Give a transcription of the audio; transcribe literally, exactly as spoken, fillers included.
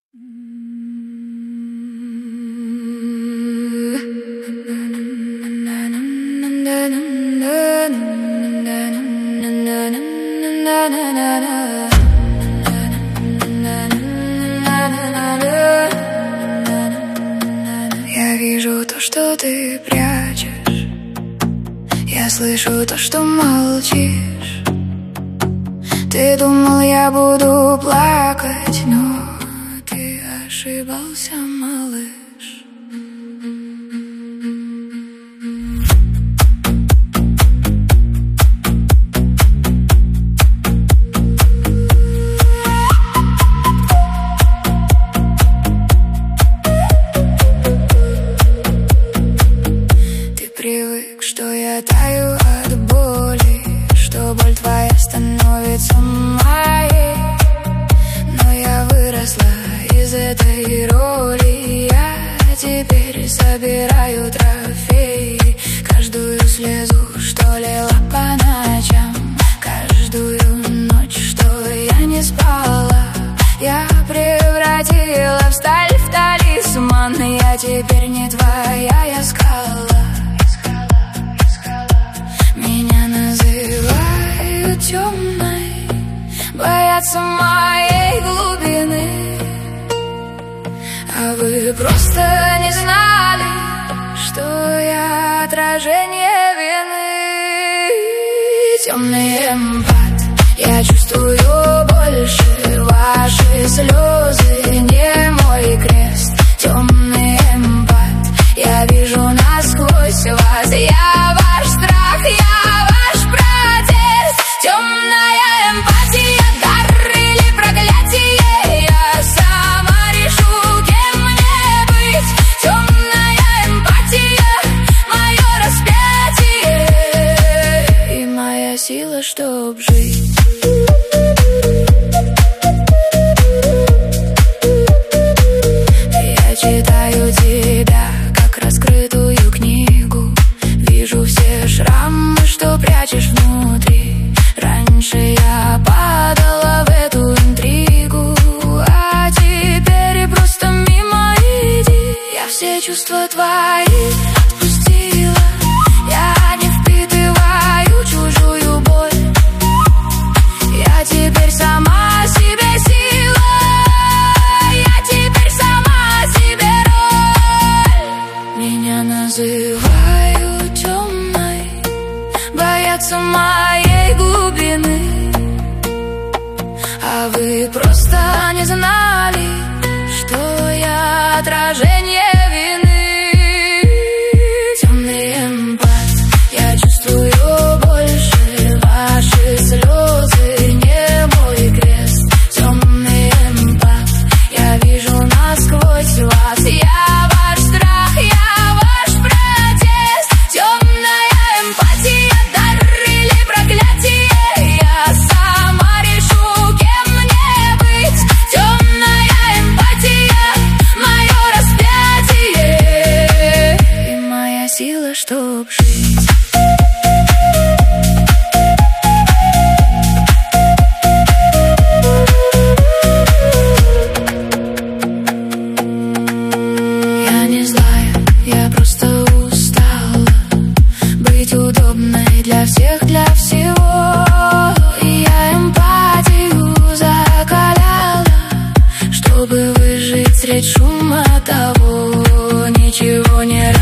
Я вижу то, что ты прячешь, я слышу то, что молчишь. Ты думал, я буду плакать, но ты ошибался, малыш. Привык, что я таю от боли, что боль твоя становится моей. Но я выросла из этой роли, я теперь собираю трофеи. Каждую слезу, что лила по ночам, каждую ночь, что я не спала, я превратила в сталь, в талисман. Я теперь не твоя, я скала. Темной, боятся моей глубины, а вы просто не знали, что я отражение вины. Темный эмпат, я чувствую больше ваши слезы, не мой крест. Темный эмпат, я вижу насквозь вас, я ваш страх, я ваш протест. Темная эмпатия, дар или проклятие, я сама решу, кем мне быть. Темная эмпатия, мое распятие и моя сила, чтоб жить. Я читаю тебя, как раскрытую книгу, вижу все шрамы, что прячешь внутри. Раньше я падала в эту интригу, а теперь просто мимо иди. Я все чувства твои отпустила, я не впитываю чужую боль. Я теперь сама себе сила, я теперь сама себе роль. Меня называют темной, боятся моей глубины, а вы просто не знали, что я отражение вины. Темный эмпат, я чувствую больше ваши слезы, не мой крест. Темный эмпат, я вижу насквозь вас, я ваш страх, я ваш протест. Темная эмпатия, дар или проклятие, я сама решу, кем мне быть. Темная эмпатия, мое распятие и моя сила, чтоб жить. Я не злая, я просто устала быть удобной для всех, для всего. И я эмпатию закаляла, чтобы выжить средь шума того. Ничего не